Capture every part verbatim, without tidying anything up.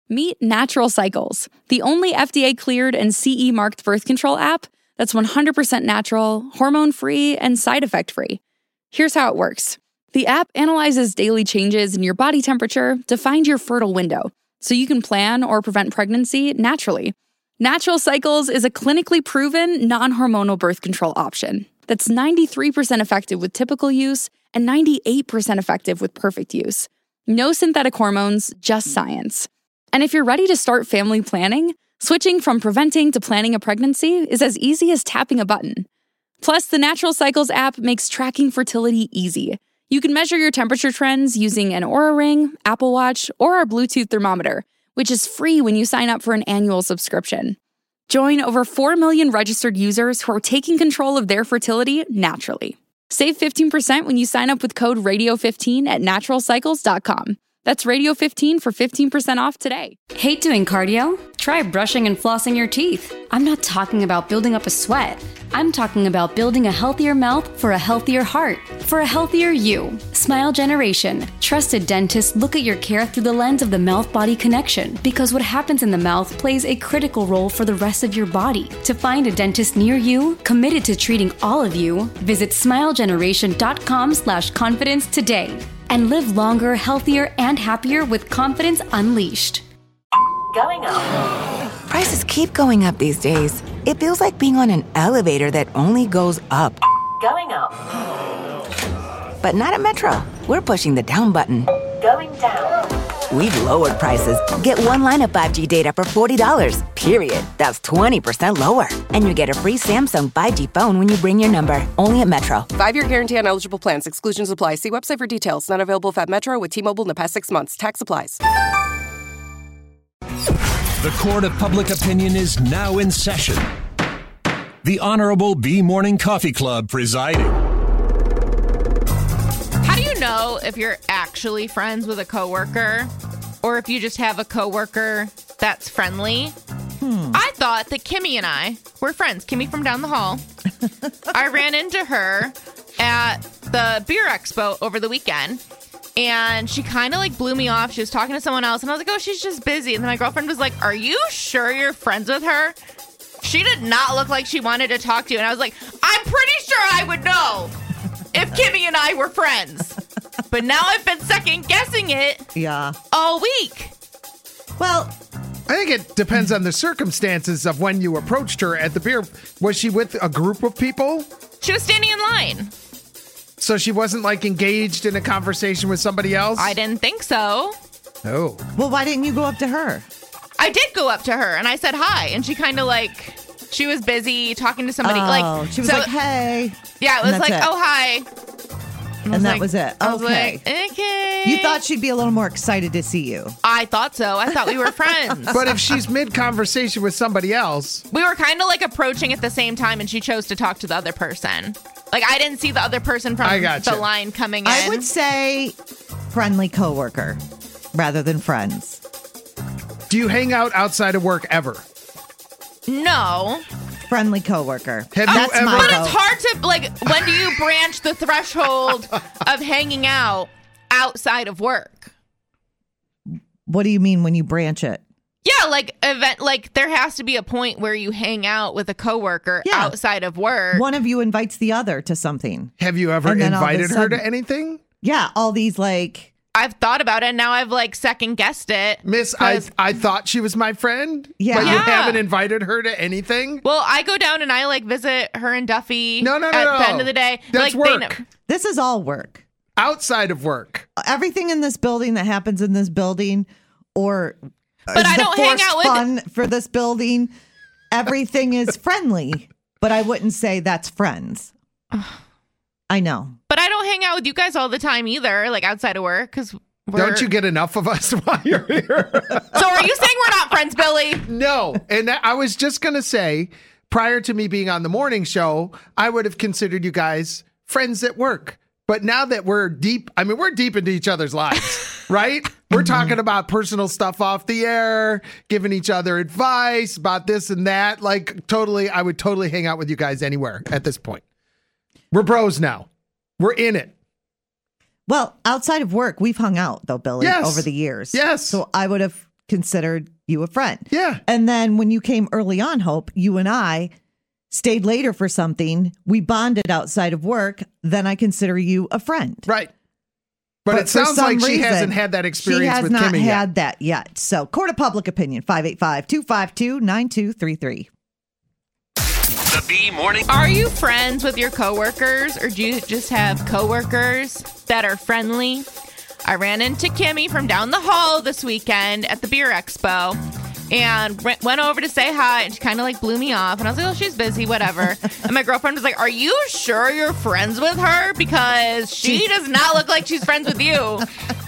Meet Natural Cycles, the only F D A-cleared and C E-marked birth control app that's one hundred percent natural, hormone-free, and side effect-free. Here's how it works. The app analyzes daily changes in your body temperature to find your fertile window, so you can plan or prevent pregnancy naturally. Natural Cycles is a clinically proven, non-hormonal birth control option that's ninety-three percent effective with typical use and ninety-eight percent effective with perfect use. No synthetic hormones, just science. And if you're ready to start family planning, switching from preventing to planning a pregnancy is as easy as tapping a button. Plus, the Natural Cycles app makes tracking fertility easy. You can measure your temperature trends using an Oura Ring, Apple Watch, or our Bluetooth thermometer, which is free when you sign up for an annual subscription. Join over four million registered users who are taking control of their fertility naturally. Save fifteen percent when you sign up with code radio fifteen at natural cycles dot com. That's radio fifteen for fifteen percent off today. Hate doing cardio? Try brushing and flossing your teeth. I'm not talking about building up a sweat. I'm talking about building a healthier mouth for a healthier heart, for a healthier you. Smile Generation. Trusted dentists look at your care through the lens of the mouth-body connection, because what happens in the mouth plays a critical role for the rest of your body. To find a dentist near you, committed to treating all of you, visit smile generation dot com slash confidence today. And live longer, healthier, and happier with confidence unleashed. Going up. Prices keep going up these days. It feels like being on an elevator that only goes up. Going up. But not at Metro. We're pushing the down button. Going down. We've lowered prices. Get one line of five G data for forty dollars, period. That's twenty percent lower. And you get a free Samsung five G phone when you bring your number. Only at Metro. Five-year guarantee on eligible plans. Exclusions apply. See website for details. Not available at Metro with T-Mobile in the past six months. Tax applies. The court of public opinion is now in session. The Honorable B Morning Coffee Club presiding. How do you know if you're actually friends with a coworker or if you just have a coworker that's friendly? Hmm. I thought that Kimmy and I were friends. Kimmy from down the hall. I ran into her at the beer expo over the weekend. And she kind of like blew me off. She was talking to someone else. And I was like, oh, she's just busy. And then my girlfriend was like, are you sure you're friends with her? She did not look like she wanted to talk to you. And I was like, I'm pretty sure I would know if Kimmy and I were friends. But now I've been second guessing it yeah. all week. Well, I think it depends on the circumstances of when you approached her at the beer. Was she with a group of people? She was standing in line. So she wasn't like engaged in a conversation with somebody else? I didn't think so. Oh. Well, why didn't you go up to her? I did go up to her and I said hi. And she kind of like, she was busy talking to somebody. Oh, like she was so, like, hey. Yeah, it was like, it. oh, hi. And, and that like, was it. I was okay. like, okay. You thought she'd be a little more excited to see you. I thought so. I thought we were friends. But if she's mid-conversation with somebody else. We were kind of like approaching at the same time and she chose to talk to the other person. Like, I didn't see the other person from gotcha. the line coming in. I would say friendly coworker rather than friends. Do you hang out outside of work ever? No. Friendly coworker. Have That's you ever? my But vote. it's hard to, like, when do you branch the threshold of hanging out outside of work? What do you mean when you branch it? Yeah, like event, like there has to be a point where you hang out with a coworker Yeah. outside of work. One of you invites the other to something. Have you ever And then all of a invited her sudden- to anything? Yeah, all these like... I've thought about it and now I've like second guessed it. Miss, I 'cause- I thought she was my friend. Yeah. But you Yeah. haven't invited her to anything? Well, I go down and I like visit her and Duffy. No, no, no, at no. the end of the day. That's like, they work. know- This is all work. Outside of work. Everything in this building that happens in this building or... But is I the don't hang forced out with- fun for this building. Everything is friendly, but I wouldn't say that's friends. I know. But I don't hang out with you guys all the time either, like outside of work, because Don't you get enough of us while you're here? So are you saying we're not friends, Billy? No. And that, I was just going to say, prior to me being on the morning show, I would have considered you guys friends at work. But now that we're deep, I mean, we're deep into each other's lives, right? We're talking about personal stuff off the air, giving each other advice about this and that. Like, totally, I would totally hang out with you guys anywhere at this point. We're bros now. We're in it. Well, outside of work, we've hung out, though, Billy, Yes. over the years. Yes. So I would have considered you a friend. Yeah. And then when you came early on, Hope, you and I stayed later for something. We bonded outside of work. Then I consider you a friend. Right. But, But it sounds for some like she reason, hasn't had that experience She has with not Kimmy had yet. that yet. So, court of public opinion, five eight five, two five two, nine two three three. The B Morning. Are you friends with your coworkers, or do you just have coworkers that are friendly? I ran into Kimmy from down the hall this weekend at the Beer Expo and re- went over to say hi, and she kind of like blew me off. And I was like, oh, she's busy, whatever. And my girlfriend was like, are you sure you're friends with her? Because she does not look like she's friends with you.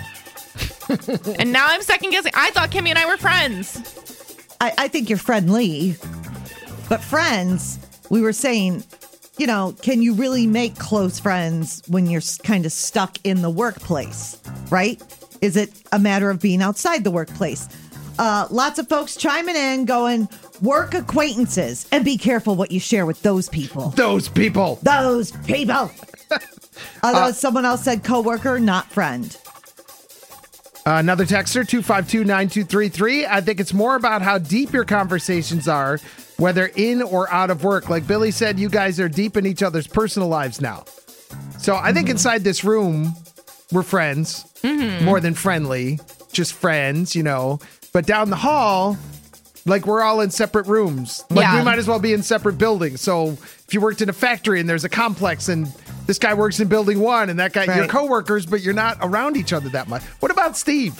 And now I'm second guessing. I thought Kimmy and I were friends. I, I think you're friendly, but friends, we were saying, you know, can you really make close friends when you're kind of stuck in the workplace, right? Is it a matter of being outside the workplace? Uh, lots of folks chiming in going, work acquaintances, and be careful what you share with those people. Those people. Those people. Although Uh, someone else said coworker, not friend. Uh, another texter, two five two, nine two three three. I think it's more about how deep your conversations are, whether in or out of work. Like Billy said, you guys are deep in each other's personal lives now. So I think inside this room, we're friends, Mm-hmm. more than friendly, just friends, you know. But down the hall, like we're all in separate rooms. Like Yeah. we might as well be in separate buildings. So if you worked in a factory and there's a complex and this guy works in building one and that guy, you're Right. coworkers, but you're not around each other that much. What about Steve?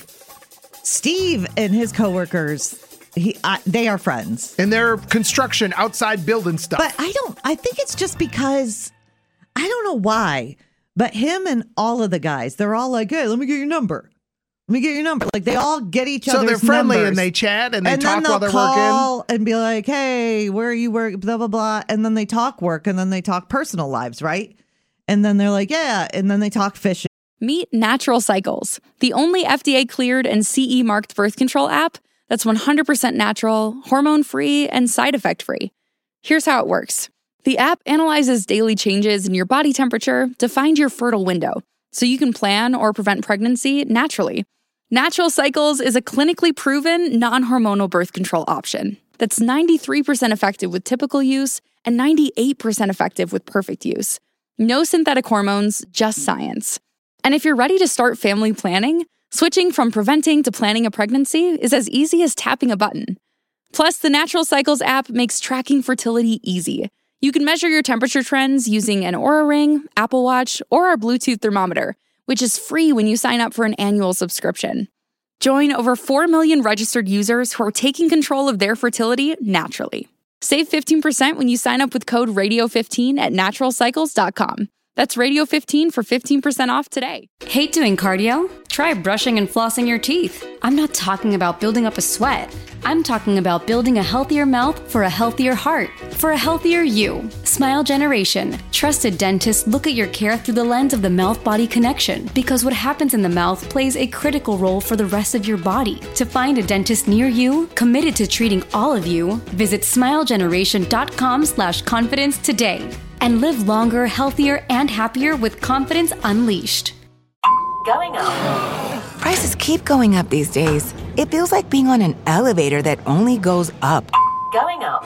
Steve and his coworkers, he, I, they are friends. And their construction outside building stuff. But I don't, I think it's just because, I don't know why, but him and all of the guys, they're all like, hey, let me get your number. Let me get your number. Like they all get each so other's they're friendly numbers. and they chat and they and talk then they'll while they're call working. and be like, hey, where are you working? Blah, blah, blah. And then they talk work and then they talk personal lives, right? And then they're like, yeah. And then they talk fishing. Meet Natural Cycles, the only F D A cleared and C E marked birth control app that's one hundred percent natural, hormone free, and side effect free. Here's how it works. The app analyzes daily changes in your body temperature to find your fertile window, so you can plan or prevent pregnancy naturally. Natural Cycles is a clinically proven, non-hormonal birth control option that's ninety-three percent effective with typical use and ninety-eight percent effective with perfect use. No synthetic hormones, just science. And if you're ready to start family planning, switching from preventing to planning a pregnancy is as easy as tapping a button. Plus, the Natural Cycles app makes tracking fertility easy. You can measure your temperature trends using an Oura Ring, Apple Watch, or our Bluetooth thermometer, which is free when you sign up for an annual subscription. Join over four million registered users who are taking control of their fertility naturally. Save fifteen percent when you sign up with code radio fifteen at natural cycles dot com. That's radio fifteen for fifteen percent off today. Hate doing cardio? Try brushing and flossing your teeth. I'm not talking about building up a sweat. I'm talking about building a healthier mouth for a healthier heart, for a healthier you. Smile Generation. Trusted dentists look at your care through the lens of the mouth-body connection, because what happens in the mouth plays a critical role for the rest of your body. To find a dentist near you, committed to treating all of you, visit smile generation dot com slash confidence today. And live longer, healthier, and happier with confidence unleashed. Going up. Prices keep going up these days. It feels like being on an elevator that only goes up. Going up.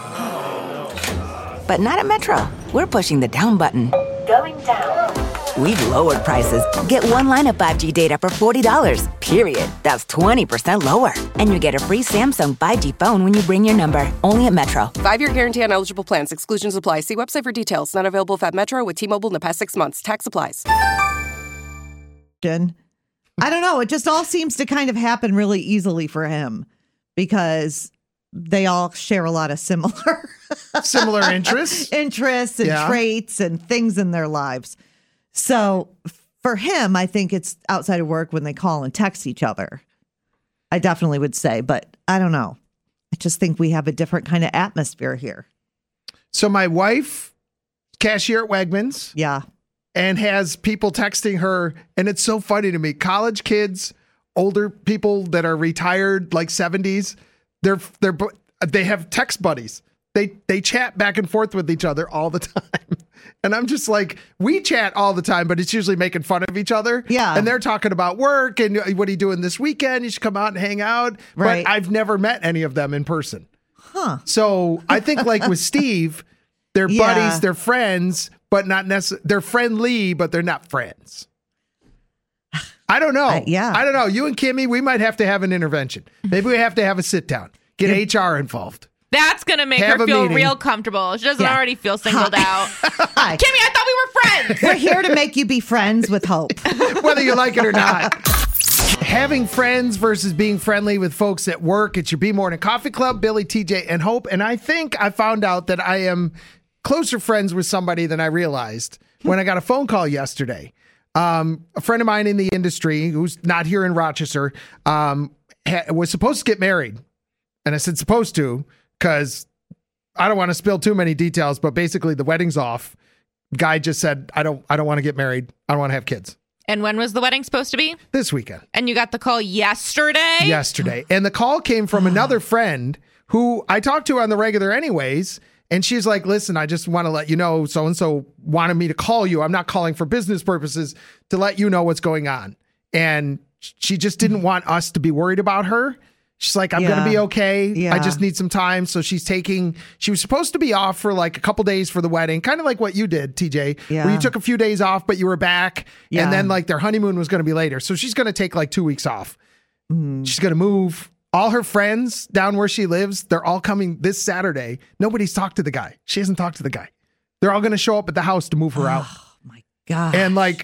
But not at Metro. We're pushing the down button. Going down. We've lowered prices. Get one line of five G data for forty dollars, period. That's twenty percent lower. And you get a free Samsung five G phone when you bring your number. Only at Metro. Five-year guarantee on eligible plans. Exclusions apply. See website for details. Not available if at Metro with T-Mobile in the past six months. Tax applies. I don't know. It just all seems to kind of happen really easily for him because they all share a lot of similar Similar interests. interests and Yeah. traits and things in their lives. So for him, I think it's outside of work when they call and text each other. I definitely would say, but I don't know. I just think we have a different kind of atmosphere here. So my wife, cashier at Wegmans, Yeah. and has people texting her, and it's so funny to me. College kids, older people that are retired, like seventies, they're they're they have text buddies. They they chat back and forth with each other all the time. And I'm just like, we chat all the time, but it's usually making fun of each other. Yeah. And they're talking about work and what are you doing this weekend? You should come out and hang out. Right. But I've never met any of them in person. Huh. So I think like with Steve, they're Yeah. buddies, they're friends, but not necessarily, they're friendly, but they're not friends. I don't know. Uh, yeah. I don't know. You and Kimmy, we might have to have an intervention. Maybe we have to have a sit down, get H R involved. That's going to make Have her a feel meeting. real comfortable. She doesn't Yeah. already feel singled out. Hi. Kimmy, I thought we were friends. We're here to make you be friends with Hope. Whether you like it or not. Having friends versus being friendly with folks at work. It's your B Morning Coffee Club, Billy, T J, and Hope. And I think I found out that I am closer friends with somebody than I realized when I got a phone call yesterday. Um, a friend of mine in the industry who's not here in Rochester um, ha- was supposed to get married. And I said supposed to because I don't want to spill too many details, but basically the wedding's off. Guy just said, I don't I don't want to get married. I don't want to have kids. And when was the wedding supposed to be? This weekend. And you got the call yesterday? Yesterday. And the call came from another friend who I talked to on the regular anyways. And she's like, listen, I just want to let you know, so-and-so wanted me to call you. I'm not calling for business purposes, to let you know what's going on. And she just didn't want us to be worried about her. She's like, I'm Yeah. going to be okay. Yeah. I just need some time. So she's taking, she was supposed to be off for like a couple days for the wedding, kind of like what you did, T J, Yeah. where you took a few days off, but you were back. Yeah. And then like their honeymoon was going to be later. So she's going to take like two weeks off. Mm-hmm. She's going to move. All her friends down where she lives, they're all coming this Saturday. Nobody's talked to the guy. She hasn't talked to the guy. They're all going to show up at the house to move her out. Oh my God. And like,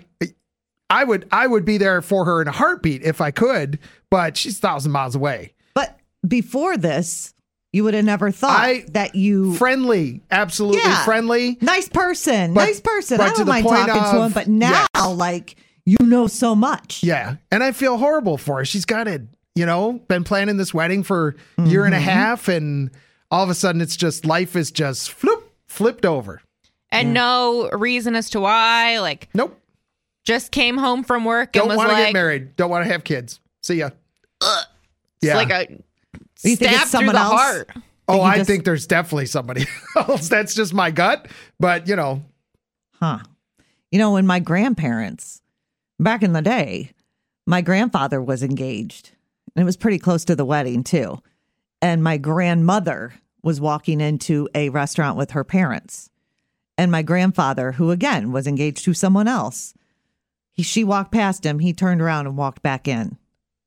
I would, I would be there for her in a heartbeat if I could, but she's a thousand miles away. But before this, you would have never thought I- that you Friendly, absolutely Yeah. friendly. nice person, But- nice person. but I to don't the mind point talking to of- him, but now, yes. like, you know so much. Yeah. And I feel horrible for her. She's got it, you know, been planning this wedding for a year and a half. And all of a sudden it's just, life is just floop, flipped over. And no reason as to why. Like, Nope. just came home from work Don't and was want to like, get married. Don't want to have kids. See ya. it's Yeah. like a You think it's stab through someone the else? heart. Oh, you I just- think there's definitely somebody else. That's just my gut. But, you know, Huh. You know, when my grandparents, back in the day, my grandfather was engaged. And it was pretty close to the wedding, too. And my grandmother was walking into a restaurant with her parents. And my grandfather, who again was engaged to someone else, he, she walked past him. He turned around and walked back in.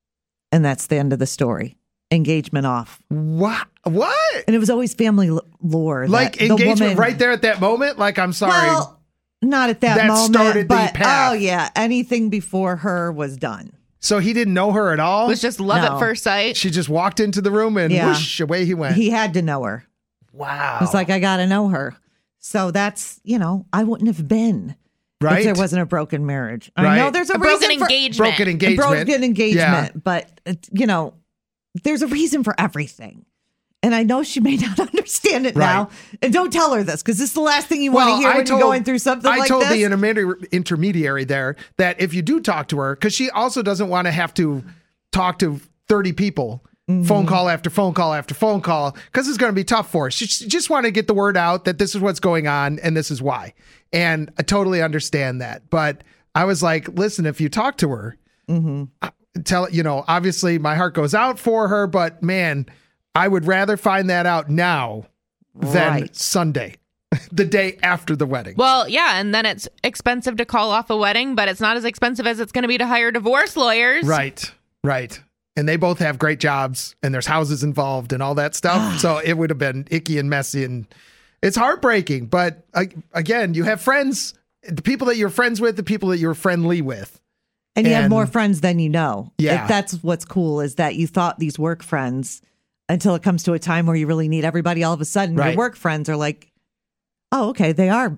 And that's the end of the story. Engagement off. what? What? And it was always family l- lore. that Like the engagement woman- right there at that moment? Like, I'm sorry. Well, not at that, That moment. started the but, path. Oh, yeah. Anything before her was done. So he didn't know her at all? It was just love No. at first sight. She just walked into the room and Yeah. whoosh, away he went. He had to know her. wow. It's like, I got to know her. So that's, you know, I wouldn't have been right? if there wasn't a broken marriage. I Right. know there's a, A broken reason for engagement. broken a engagement. broken engagement, Yeah. but, it, you know, there's a reason for everything. And I know she may not understand it now. Right. And don't tell her this because this is the last thing you want to hear when you're going through something I like told this. the intermediary, intermediary there that if you do talk to her, because she also doesn't want to have to talk to thirty people, Mm-hmm. phone call after phone call after phone call, because it's going to be tough for her. She, she just want to get the word out that this is what's going on and this is why. And I totally understand that. But I was like, listen, if you talk to her, Mm-hmm. tell, you know, obviously my heart goes out for her, but man, I would rather find that out now than Right. Sunday, the day after the wedding. Well, yeah, and then it's expensive to call off a wedding, but it's not as expensive as it's going to be to hire divorce lawyers. Right, right. And they both have great jobs and there's houses involved and all that stuff. So it would have been icky and messy and it's heartbreaking. But uh, again, you have friends, the people that you're friends with, the people that you're friendly with. And you have And- more friends than you know. Yeah. Like, that's what's cool is that you thought these work friends until it comes to a time where you really need everybody. All of a sudden, Right. your work friends are like, oh, okay, they are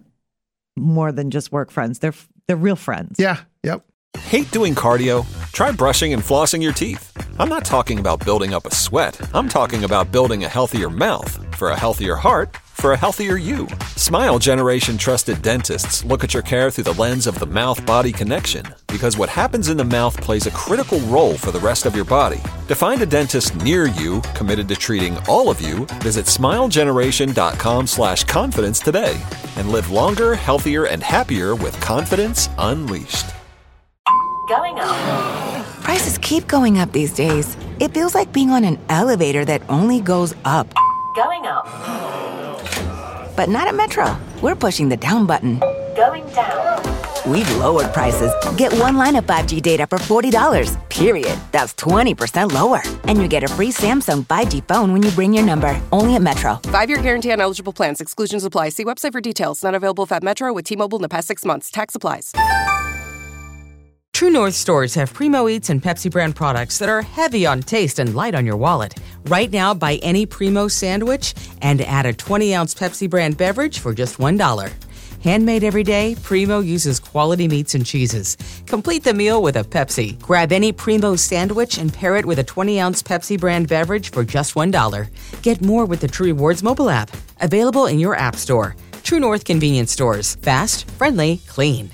more than just work friends. They're they're real friends. Yeah, yep. Hate doing cardio? Try brushing and flossing your teeth. I'm not talking about building up a sweat. I'm talking about building a healthier mouth. For a healthier heart, for a healthier you. Smile Generation trusted dentists look at your care through the lens of the mouth-body connection, because what happens in the mouth plays a critical role for the rest of your body. To find a dentist near you committed to treating all of you, visit smilegeneration.com slash confidence today and live longer, healthier, and happier with confidence unleashed. Going up. Prices keep going up these days. It feels like being on an elevator that only goes up. Going up. But not at Metro. We're pushing the down button. Going down. We've lowered prices. Get one line of five G data for forty dollars, period. That's twenty percent lower. And you get a free Samsung five G phone when you bring your number. Only at Metro. Five-year guarantee on eligible plans. Exclusions apply. See website for details. Not available if at Metro with T-Mobile in the past six months. Tax applies. True North stores have Primo Eats and Pepsi brand products that are heavy on taste and light on your wallet. Right now, buy any Primo sandwich and add a twenty-ounce Pepsi brand beverage for just one dollar. Handmade every day, Primo uses quality meats and cheeses. Complete the meal with a Pepsi. Grab any Primo sandwich and pair it with a twenty-ounce Pepsi brand beverage for just one dollar. Get more with the True Rewards mobile app. Available in your app store. True North convenience stores. Fast, friendly, clean.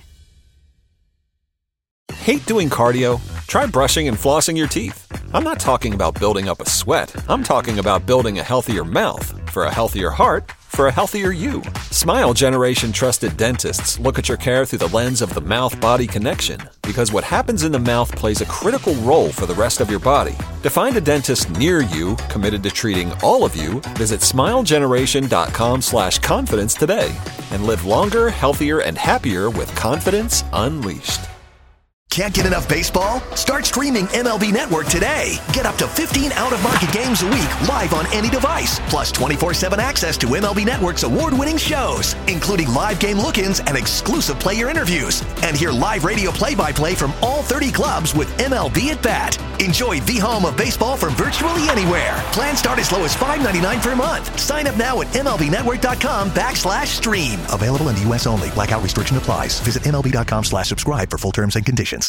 Hate doing cardio? Try brushing and flossing your teeth. I'm not talking about building up a sweat. I'm talking about building a healthier mouth for a healthier heart for a healthier you. Smile Generation trusted dentists look at your care through the lens of the mouth-body connection, because what happens in the mouth plays a critical role for the rest of your body. To find a dentist near you committed to treating all of you, visit smilegeneration.com slash confidence today and live longer, healthier, and happier with confidence unleashed. Can't get enough baseball? Start streaming M L B Network today. Get up to fifteen out-of-market games a week live on any device, plus twenty-four seven access to M L B Network's award-winning shows, including live game look-ins and exclusive player interviews. And hear live radio play-by-play from all thirty clubs with M L B at Bat. Enjoy the home of baseball from virtually anywhere. Plans start as low as five ninety-nine per month. Sign up now at MLBnetwork.com backslash stream. Available in the U S only. Blackout restriction applies. Visit MLB.com slash subscribe for full terms and conditions.